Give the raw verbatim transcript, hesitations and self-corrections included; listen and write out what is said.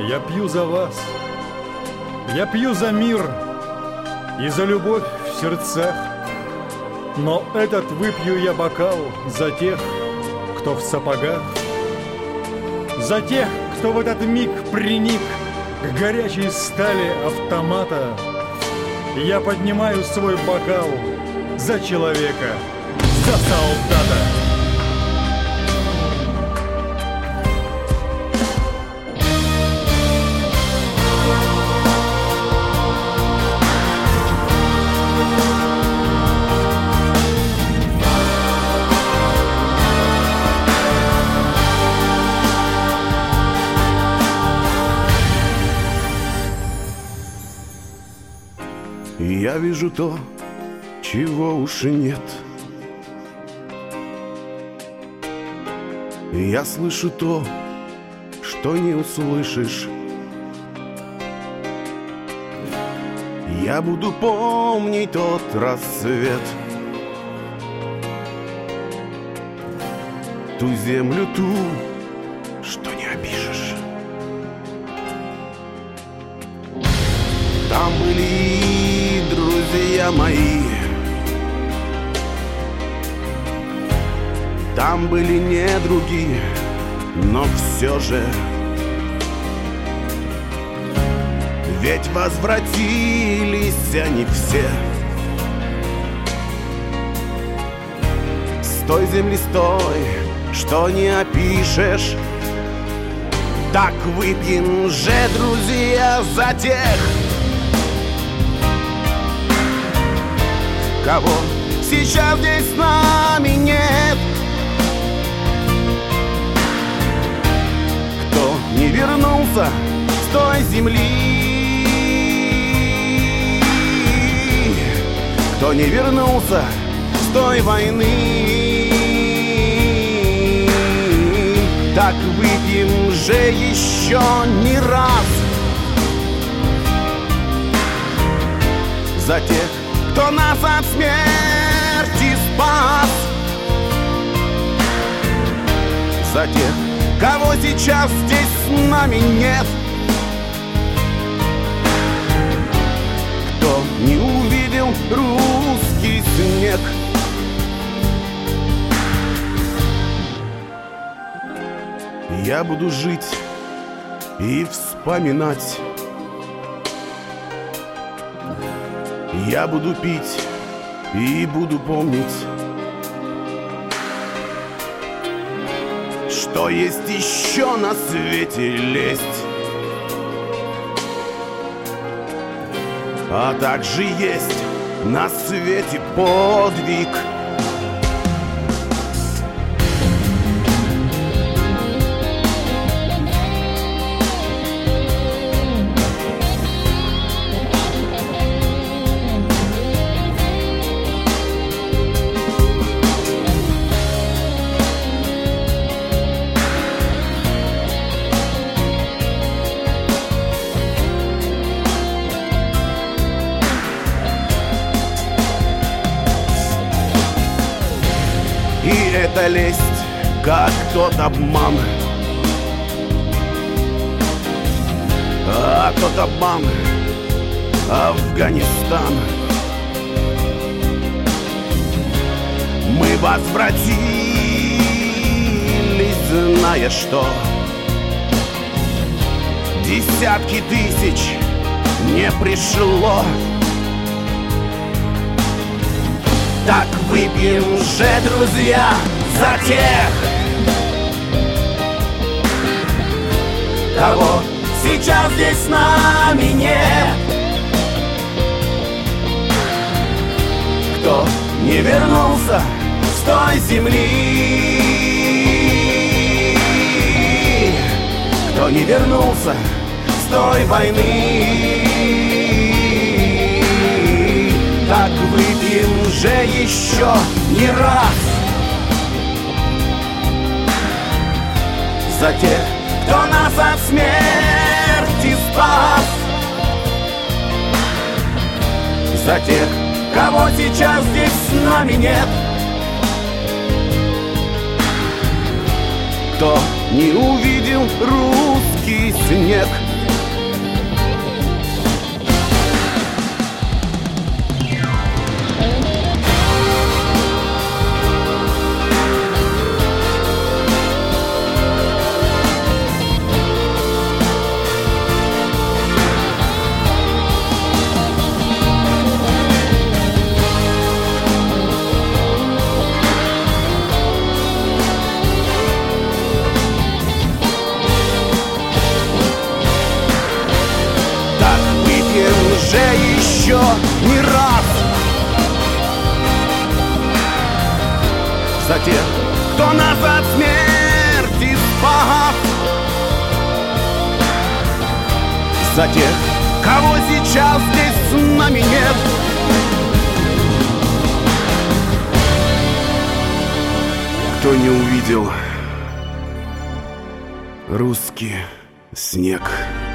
Я пью за вас, я пью за мир и за любовь в сердцах. Но этот выпью я бокал за тех, кто в сапогах, за тех, кто в этот миг приник к горячей стали автомата. Я поднимаю свой бокал за человека, за солдата. Я вижу то, чего уж и нет. Я слышу то, что не услышишь. Я буду помнить тот рассвет, ту землю, ту, что не опишешь. Там были друзья мои, там были недруги, но все же ведь возвратились они все с той земли, с той, что не опишешь. Так выпьем же, друзья, за тех, кого сейчас здесь с нами нет, кто не вернулся с той земли, кто не вернулся с той войны. Так выпьем же еще не раз за тех, кто нас от смерти спас, за тех, кого сейчас здесь с нами нет, кто не увидел русский снег. Я буду жить и вспоминать, я буду пить и буду помнить, что есть еще на свете лесть, а также есть на свете подвиг. И это лесть, как тот обман, а тот обман — Афганистан. Мы возвратились, зная, что десятки тысяч не пришло. Так выпьем же, друзья, за тех, кого сейчас здесь с нами нет, кто не вернулся с той земли, кто не вернулся с той войны. Так выпьем же еще не раз за тех, кто нас от смерти спас, за тех, кого сейчас здесь с нами нет, кто не увидел русский снег. За тех, кто нас от смерти спас, за тех, кого сейчас здесь с нами нет. Кто не увидел русский снег.